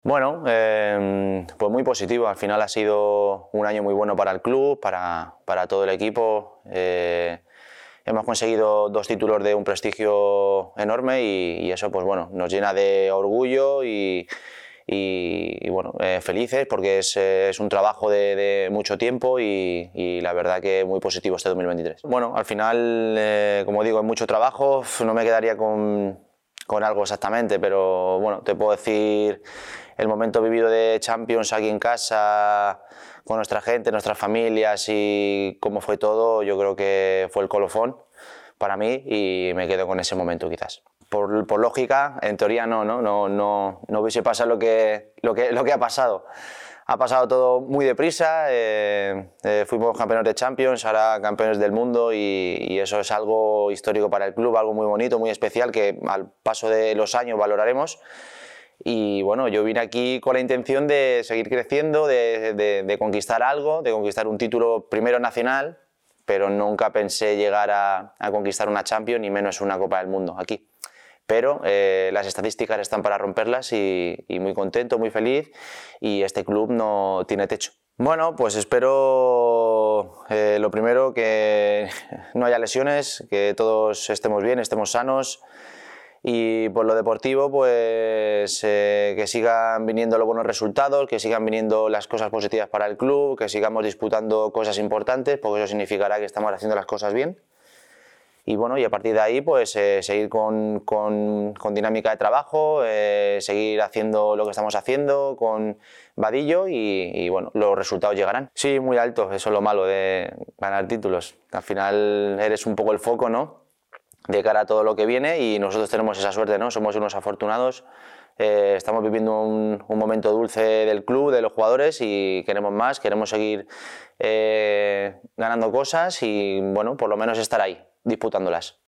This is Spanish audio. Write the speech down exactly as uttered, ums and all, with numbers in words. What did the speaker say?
Bueno, eh, pues muy positivo. Al final ha sido un año muy bueno para el club, para, para todo el equipo. Eh, hemos conseguido dos títulos de un prestigio enorme y, y eso, pues bueno, nos llena de orgullo y, y, y bueno, eh, felices porque es, es un trabajo de, de mucho tiempo y, y la verdad que muy positivo este dos mil veintitrés. Bueno, al final, eh, como digo, es mucho trabajo. No me quedaría con, con algo exactamente, pero bueno, te puedo decir el momento vivido de Champions aquí en casa, con nuestra gente, nuestras familias y cómo fue todo. Yo creo que fue el colofón para mí y me quedo con ese momento quizás. Por, por lógica, en teoría no, no, no, no, no hubiese pasado lo que, lo, que, lo que ha pasado. Ha pasado todo muy deprisa, eh, eh, fuimos campeones de Champions, ahora campeones del mundo y, y eso es algo histórico para el club, algo muy bonito, muy especial que al paso de los años valoraremos. Y bueno, yo vine aquí con la intención de seguir creciendo, de, de, de conquistar algo, de conquistar un título primero nacional, pero nunca pensé llegar a, a conquistar una Champions, ni menos una Copa del Mundo aquí. Pero eh, las estadísticas están para romperlas y, y muy contento, muy feliz y este club no tiene techo. Bueno, pues espero eh, lo primero que no haya lesiones, que todos estemos bien, estemos sanos. Y por lo deportivo, pues eh, que sigan viniendo los buenos resultados, que sigan viniendo las cosas positivas para el club, que sigamos disputando cosas importantes, porque eso significará que estamos haciendo las cosas bien. Y bueno, y a partir de ahí, pues eh, seguir con, con, con dinámica de trabajo, eh, seguir haciendo lo que estamos haciendo con Vadillo y, y bueno, los resultados llegarán. Sí, muy alto, eso es lo malo de ganar títulos. Al final eres un poco el foco, ¿no?, de cara a todo lo que viene y nosotros tenemos esa suerte, ¿no? Somos unos afortunados, eh, estamos viviendo un, un momento dulce del club, de los jugadores y queremos más, queremos seguir eh, ganando cosas y bueno, por lo menos estar ahí, disputándolas.